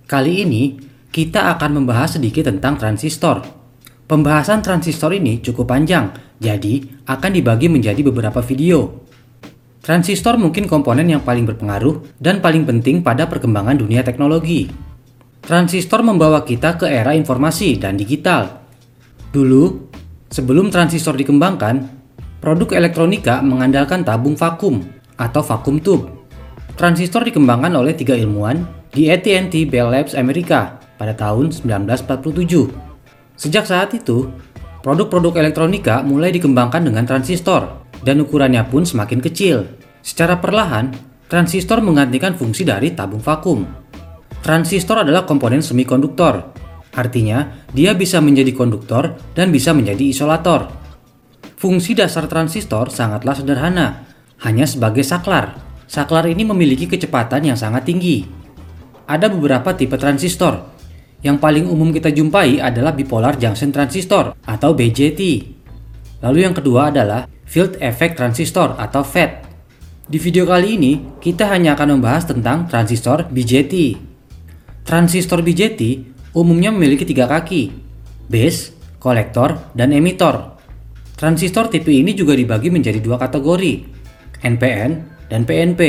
Kali ini, kita akan membahas sedikit tentang transistor. Pembahasan transistor ini cukup panjang, jadi akan dibagi menjadi beberapa video. Transistor mungkin komponen yang paling berpengaruh dan paling penting pada perkembangan dunia teknologi. Transistor membawa kita ke era informasi dan digital. Dulu, sebelum transistor dikembangkan, produk elektronika mengandalkan tabung vakum atau vacuum tube. Transistor dikembangkan oleh 3 ilmuwan di AT&T Bell Labs Amerika pada tahun 1947. Sejak saat itu, produk-produk elektronika mulai dikembangkan dengan transistor dan ukurannya pun semakin kecil. Secara perlahan, transistor menggantikan fungsi dari tabung vakum. Transistor adalah komponen semikonduktor, artinya dia bisa menjadi konduktor dan bisa menjadi isolator. Fungsi dasar transistor sangatlah sederhana, hanya sebagai saklar. Saklar ini memiliki kecepatan yang sangat tinggi. Ada beberapa tipe transistor. Yang paling umum kita jumpai adalah bipolar junction transistor atau BJT. Lalu yang kedua adalah field effect transistor atau FET. Di video kali ini, kita hanya akan membahas tentang transistor BJT. Transistor BJT umumnya memiliki 3 kaki, base, kolektor, dan emitor. Transistor tipe ini juga dibagi menjadi 2 kategori, NPN dan PNP.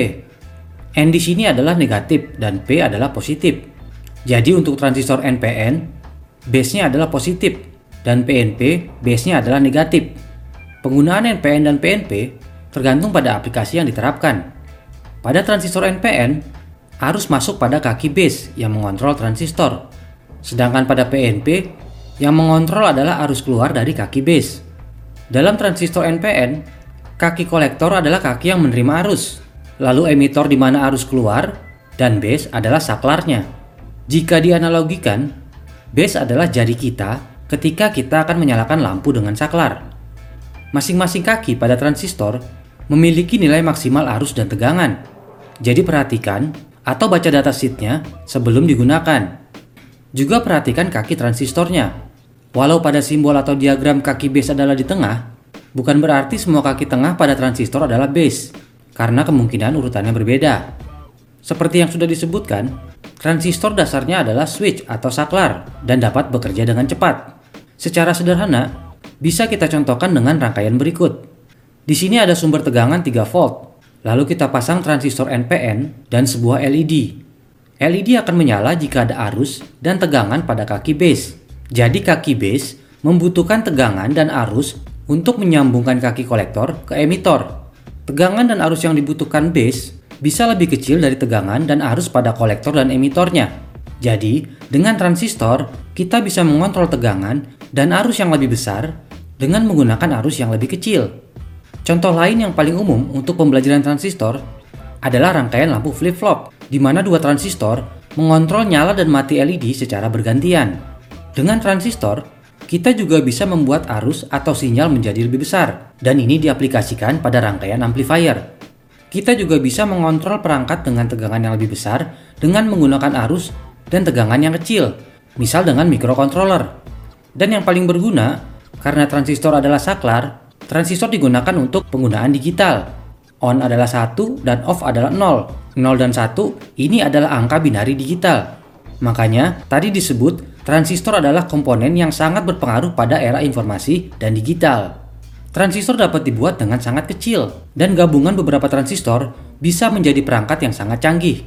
N di sini adalah negatif dan P adalah positif. Jadi untuk transistor NPN, base-nya adalah positif dan PNP, base-nya adalah negatif. Penggunaan NPN dan PNP tergantung pada aplikasi yang diterapkan. Pada transistor NPN, arus masuk pada kaki base yang mengontrol transistor. Sedangkan pada PNP, yang mengontrol adalah arus keluar dari kaki base. Dalam transistor NPN, kaki kolektor adalah kaki yang menerima arus, lalu emitor di mana arus keluar, dan base adalah saklarnya. Jika dianalogikan, base adalah jari kita ketika kita akan menyalakan lampu dengan saklar. Masing-masing kaki pada transistor memiliki nilai maksimal arus dan tegangan. Jadi perhatikan atau baca datasheetnya sebelum digunakan. Juga perhatikan kaki transistornya. Walau pada simbol atau diagram kaki base adalah di tengah, bukan berarti semua kaki tengah pada transistor adalah base, karena kemungkinan urutannya berbeda. Seperti yang sudah disebutkan, transistor dasarnya adalah switch atau saklar dan dapat bekerja dengan cepat. Secara sederhana, bisa kita contohkan dengan rangkaian berikut. Di sini ada sumber tegangan 3 volt, lalu kita pasang transistor NPN dan sebuah LED. LED akan menyala jika ada arus dan tegangan pada kaki base. Jadi kaki base membutuhkan tegangan dan arus untuk menyambungkan kaki kolektor ke emitor. Tegangan dan arus yang dibutuhkan base bisa lebih kecil dari tegangan dan arus pada kolektor dan emitornya. Jadi, dengan transistor, kita bisa mengontrol tegangan dan arus yang lebih besar dengan menggunakan arus yang lebih kecil. Contoh lain yang paling umum untuk pembelajaran transistor adalah rangkaian lampu flip-flop, di mana 2 transistor mengontrol nyala dan mati LED secara bergantian. Dengan transistor, kita juga bisa membuat arus atau sinyal menjadi lebih besar, dan ini diaplikasikan pada rangkaian amplifier. Kita juga bisa mengontrol perangkat dengan tegangan yang lebih besar dengan menggunakan arus dan tegangan yang kecil, misal dengan microcontroller. Dan yang paling berguna, karena transistor adalah saklar, transistor digunakan untuk penggunaan digital. On adalah 1 dan off adalah 0. 0 dan 1 ini adalah angka binari digital. Makanya tadi disebut transistor adalah komponen yang sangat berpengaruh pada era informasi dan digital. Transistor dapat dibuat dengan sangat kecil, dan gabungan beberapa transistor bisa menjadi perangkat yang sangat canggih.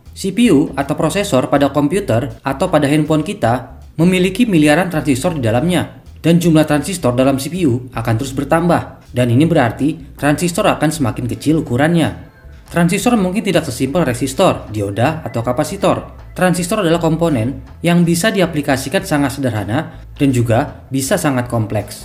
CPU atau prosesor pada komputer atau pada handphone kita memiliki miliaran transistor di dalamnya, dan jumlah transistor dalam CPU akan terus bertambah, dan ini berarti transistor akan semakin kecil ukurannya. Transistor mungkin tidak sesimpel resistor, dioda, atau kapasitor. Transistor adalah komponen yang bisa diaplikasikan sangat sederhana dan juga bisa sangat kompleks.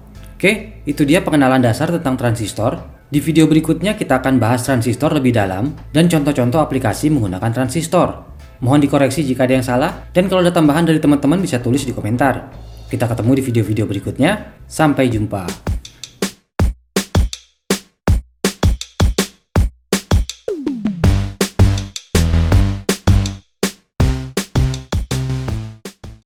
Oke, itu dia pengenalan dasar tentang transistor. Di video berikutnya kita akan bahas transistor lebih dalam dan contoh-contoh aplikasi menggunakan transistor. Mohon dikoreksi jika ada yang salah, dan kalau ada tambahan dari teman-teman bisa tulis di komentar. Kita ketemu di video-video berikutnya. Sampai jumpa.